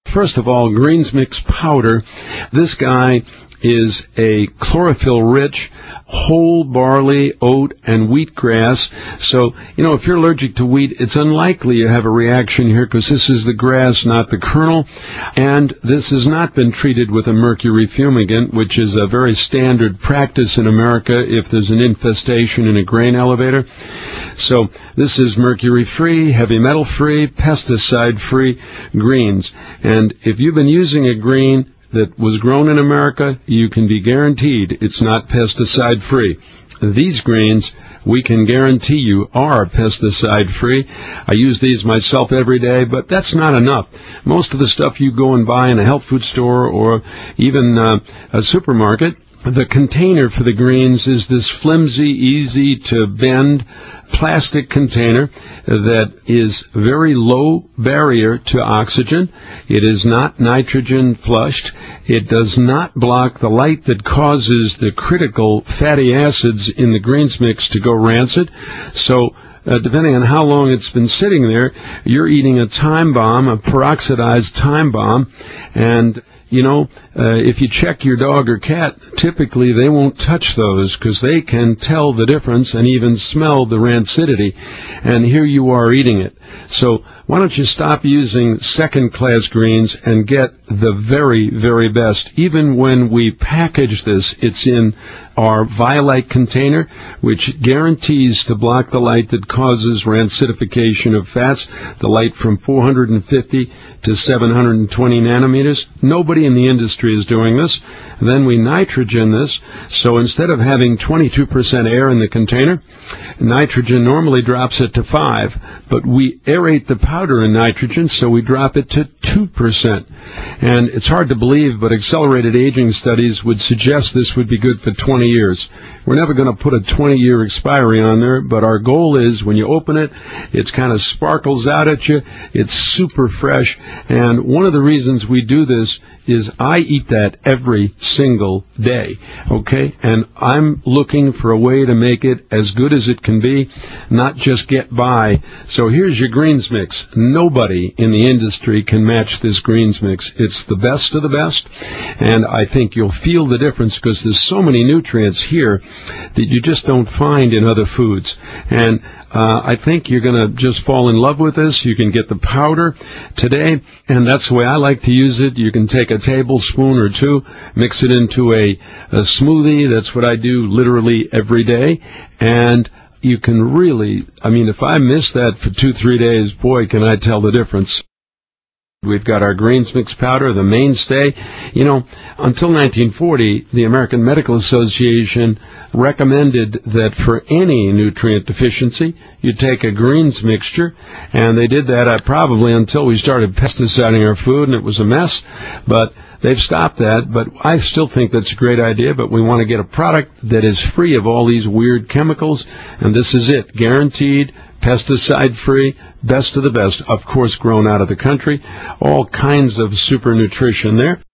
First of all, Greens Mix powder. This guy is a chlorophyll-rich whole barley, oat, and wheatgrass. So, if you're allergic to wheat, it's unlikely you have a reaction here because this is the grass, not the kernel. And this has not been treated with a mercury fumigant, which is a very standard practice in America if there's an infestation in a grain elevator. So this is mercury-free, heavy metal-free, pesticide-free greens. And if you've been using a green that was grown in America, you can be guaranteed it's not pesticide-free. These greens, we can guarantee you, are pesticide-free. I use these myself every day, but that's not enough. Most of the stuff you go and buy in a health food store or even a supermarket, the container for the greens is this flimsy, easy-to-bend plastic container that is very low barrier to oxygen. It is not nitrogen flushed. It does not block the light that causes the critical fatty acids in the greens mix to go rancid. So depending on how long it's been sitting there, you're eating a time bomb, a peroxidized time bomb, and if you check your dog or cat, typically they won't touch those because they can tell the difference and even smell the rancidity. And here you are eating it. So why don't you stop using second-class greens and get the very, very best? Even when we package this, it's in our Violite container, which guarantees to block the light that causes rancidification of fats, the light from 450 to 720 nanometers. Nobody in the industry is doing this. Then we nitrogen this, so instead of having 22% air in the container, nitrogen normally drops it to 5%, but we aerate the powder in nitrogen, so we drop it to 2%. And it's hard to believe, but accelerated aging studies would suggest this would be good for 20 years. We're never going to put a 20-year expiry on there, but our goal is when you open it, it kind of sparkles out at you. It's super fresh. And one of the reasons we do this is I eat that every single day, okay? And I'm looking for a way to make it as good as it can be, not just get by. So here's your greens mix. Nobody in the industry can match this greens mix. It's the best of the best, and I think you'll feel the difference because there's so many nutrients here that you just don't find in other foods. And I think you're going to just fall in love with this. You can get the powder today, and that's the way I like to use it. You can take a tablespoon or two, mix it into a smoothie. That's what I do literally every day. And you can really, if I miss that for 2-3 days, boy, can I tell the difference. We've got our greens mix powder, the mainstay. Until 1940, the American Medical Association recommended that for any nutrient deficiency, you take a greens mixture, and they did that probably until we started pesticiding our food, and it was a mess. But they've stopped that, but I still think that's a great idea, but we want to get a product that is free of all these weird chemicals, and this is it, guaranteed, pesticide-free, best of the best, of course grown out of the country, all kinds of super nutrition there.